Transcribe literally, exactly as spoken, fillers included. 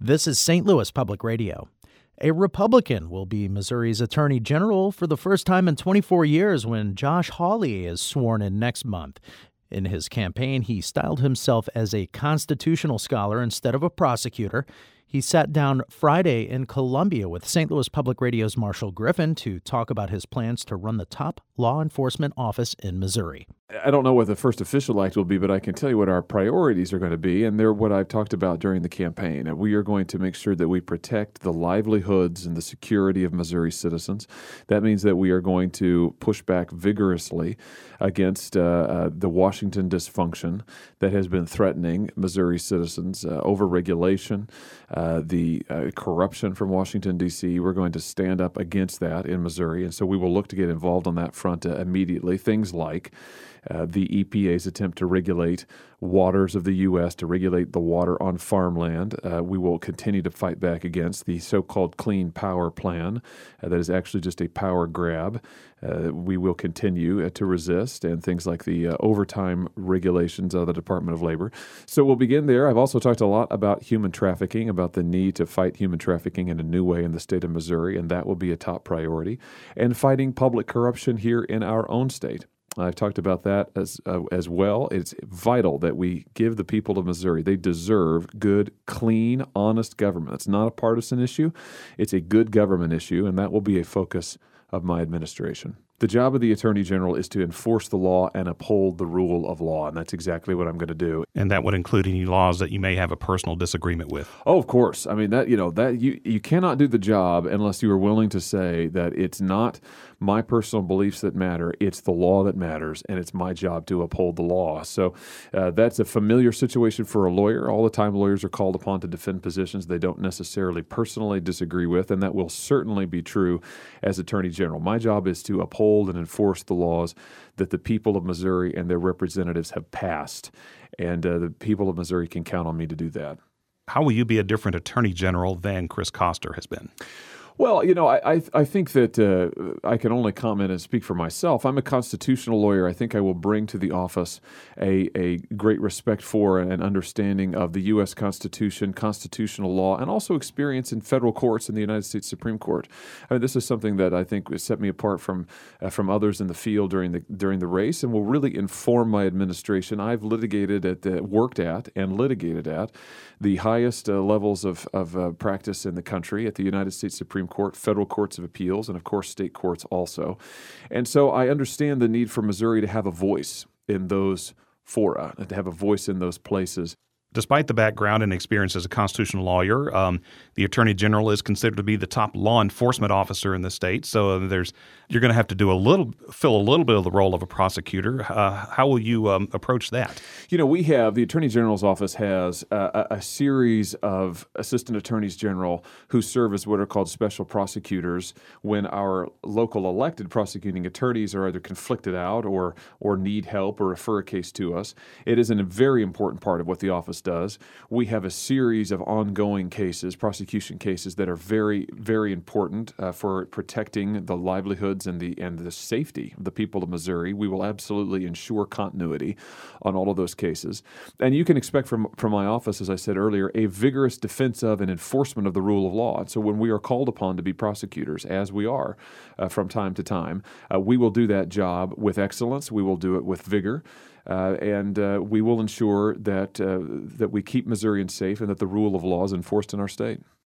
This is Saint Louis Public Radio. A Republican will be Missouri's Attorney General for the first time in twenty-four years when Josh Hawley is sworn in next month. In his campaign, he styled himself as a constitutional scholar instead of a prosecutor. He sat down Friday in Columbia with Saint Louis Public Radio's Marshall Griffin to talk about his plans to run the top law enforcement office in Missouri. I don't know what the first official act will be, but I can tell you what our priorities are going to be, and they're what I've talked about during the campaign. We are going to make sure that we protect the livelihoods and the security of Missouri citizens. That means that we are going to push back vigorously against uh, uh, the Washington dysfunction that has been threatening Missouri citizens, uh, overregulation, uh, the uh, corruption from Washington, D C We're going to stand up against that in Missouri, and so we will look to get involved on that front uh, immediately. Things like Uh, the E P A's attempt to regulate waters of the U S, to regulate the water on farmland. Uh, we will continue to fight back against the so-called Clean Power Plan uh, that is actually just a power grab. Uh, we will continue uh, to resist, and things like the uh, overtime regulations of the Department of Labor. So we'll begin there. I've also talked a lot about human trafficking, about the need to fight human trafficking in a new way in the state of Missouri, and that will be a top priority. And fighting public corruption here in our own state. I've talked about that as uh, as well. It's vital that we give the people of Missouri, they deserve good, clean, honest government. It's not a partisan issue. It's a good government issue, and that will be a focus of my administration. The job of the Attorney General is to enforce the law and uphold the rule of law, and that's exactly what I'm going to do. And that would include any laws that you may have a personal disagreement with. Oh, of course. I mean, that you know that you you cannot do the job unless you are willing to say that it's not my personal beliefs that matter, it's the law that matters, and it's my job to uphold the law. So uh, that's a familiar situation for a lawyer. All the time lawyers are called upon to defend positions they don't necessarily personally disagree with, and that will certainly be true as Attorney General. My job is to uphold and enforce the laws that the people of Missouri and their representatives have passed, and uh, the people of Missouri can count on me to do that. How will you be a different Attorney General than Chris Koster has been? Well, you know, I I, I think that uh, I can only comment and speak for myself. I'm a constitutional lawyer. I think I will bring to the office a, a great respect for and understanding of the U S Constitution, constitutional law, and also experience in federal courts in the United States Supreme Court. I mean, this is something that I think set me apart from uh, from others in the field during the during the race, and will really inform my administration. I've litigated at, uh, worked at, and litigated at the highest uh, levels of of uh, practice in the country at the United States Supreme Court, federal courts of appeals, and of course state courts also. And so I understand the need for Missouri to have a voice in those fora, and to have a voice in those places. Despite the background and experience as a constitutional lawyer, um, the Attorney General is considered to be the top law enforcement officer in the state. So there's you're going to have to do a little, fill a little bit of the role of a prosecutor. Uh, how will you um, approach that? You know, we have, the Attorney General's office has a, a series of assistant attorneys general who serve as what are called special prosecutors when our local elected prosecuting attorneys are either conflicted out or or need help or refer a case to us. It is a very important part of what the office does. We have a series of ongoing cases, prosecution cases, that are very, very important uh, for protecting the livelihoods and the and the safety of the people of Missouri. We will absolutely ensure continuity on all of those cases. And you can expect from, from my office, as I said earlier, a vigorous defense of and enforcement of the rule of law. And so when we are called upon to be prosecutors, as we are uh, from time to time, uh, we will do that job with excellence. We will do it with vigor. Uh, and uh, we will ensure that uh, that we keep Missourians safe and that the rule of law is enforced in our state.